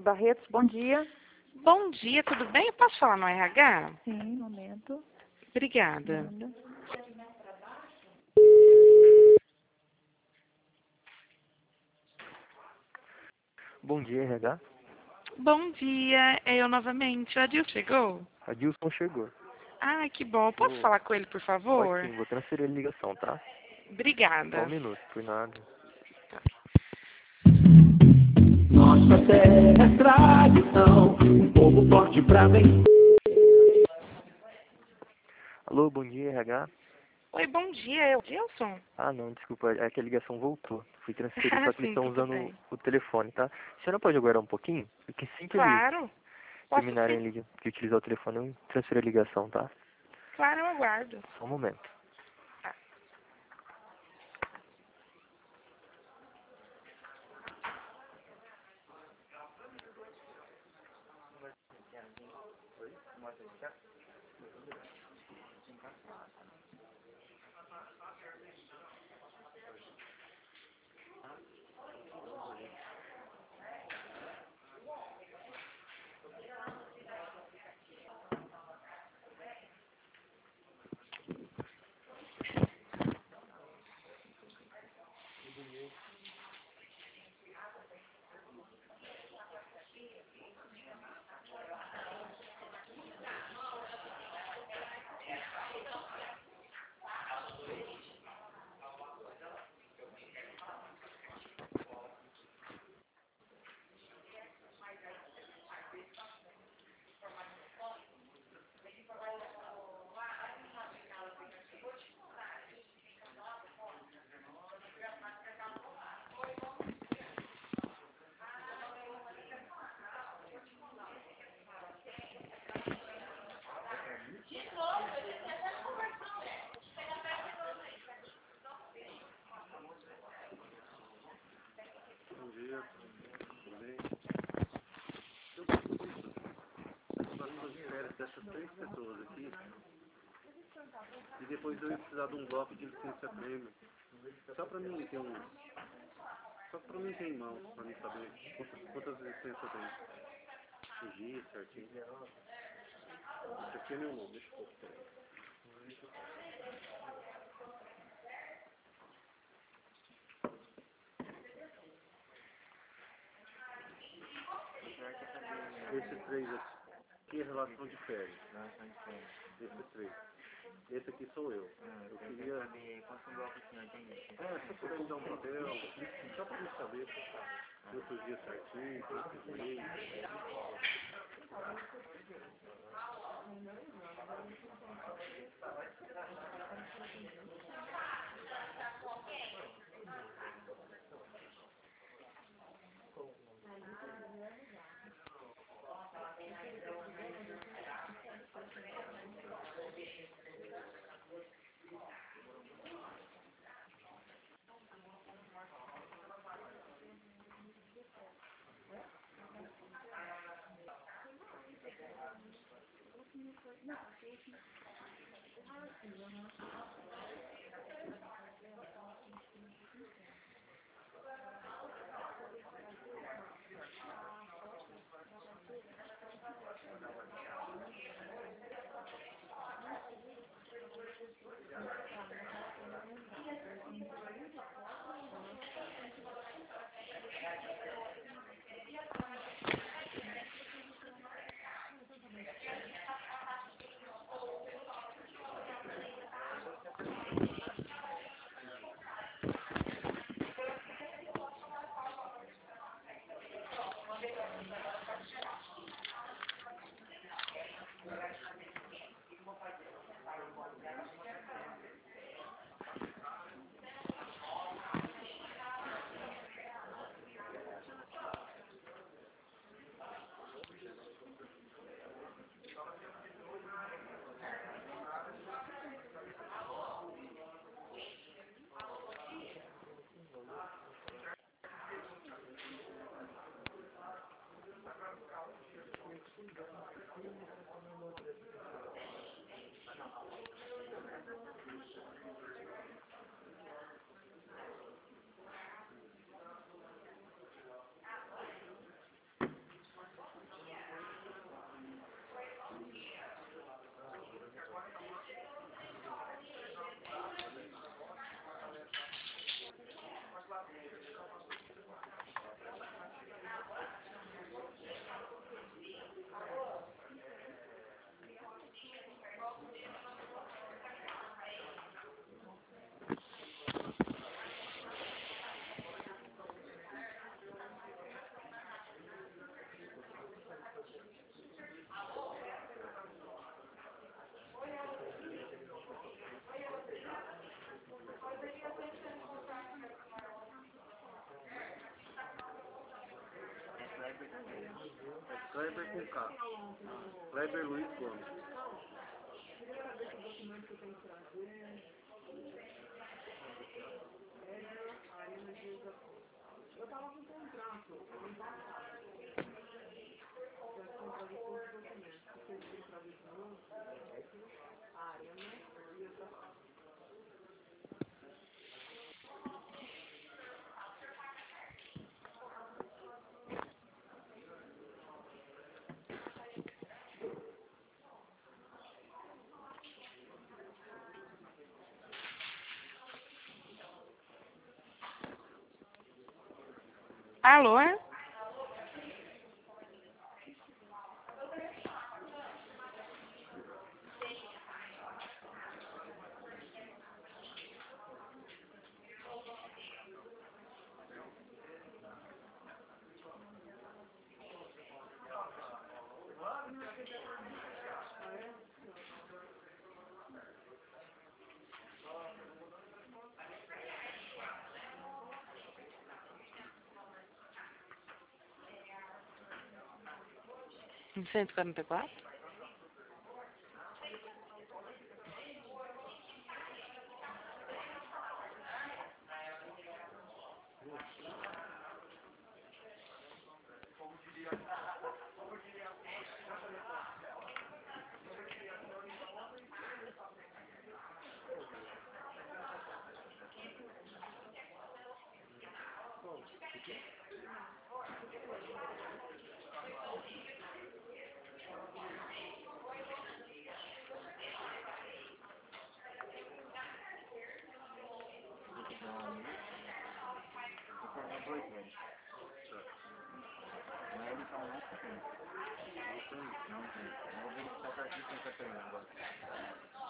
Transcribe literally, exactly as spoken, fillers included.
de Barretos, bom dia. Bom dia, tudo bem? Eu posso falar no R H? Sim, um momento. Obrigada. Manda. Bom dia, R H. Bom dia, é eu novamente. O Adil chegou? A Dilson chegou. Ah, que bom. Posso Vou- falar com ele, por Pode favor? sim, vou transferir a ligação, tá? Só um Obrigada. minuto, por nada. Nossa terra é tradição, um povo forte pra vencer. Alô, bom dia, R H. Oi, bom dia, é o Dilson? Ah, não, desculpa, é que a ligação voltou. Fui transferir, Ah, só que eles sim, estão tudo usando bem. o, o telefone, tá? A senhora pode aguardar um pouquinho? Porque assim que eles Claro. Posso terminarem sim. ali de utilizar o telefone, eu transfiro a ligação, tá? Claro, eu aguardo. Só um momento. Tá. Bom dia, tudo bem? Eu estou fazendo de férias dessas três pessoas aqui e depois eu ia precisar de um bloco de licença prêmio. Só para mim ter um. Só para mim ter em mãos, para mim saber quantas, quantas licenças eu tenho. Registro, certinho. Esse aqui é meu nome, deixa eu pôr. Esses três aqui é relação de férias. Esses três. Esse aqui sou eu. Eu queria. É, só puder me dar um papel, só para mim saber quantos dias certinho, quantos dias. É Kleber com K. Kleber Luiz Gomes. Alô? É? cento e quarenta e quatro? Não, gente. Eu vou verificar aqui sem cartão agora.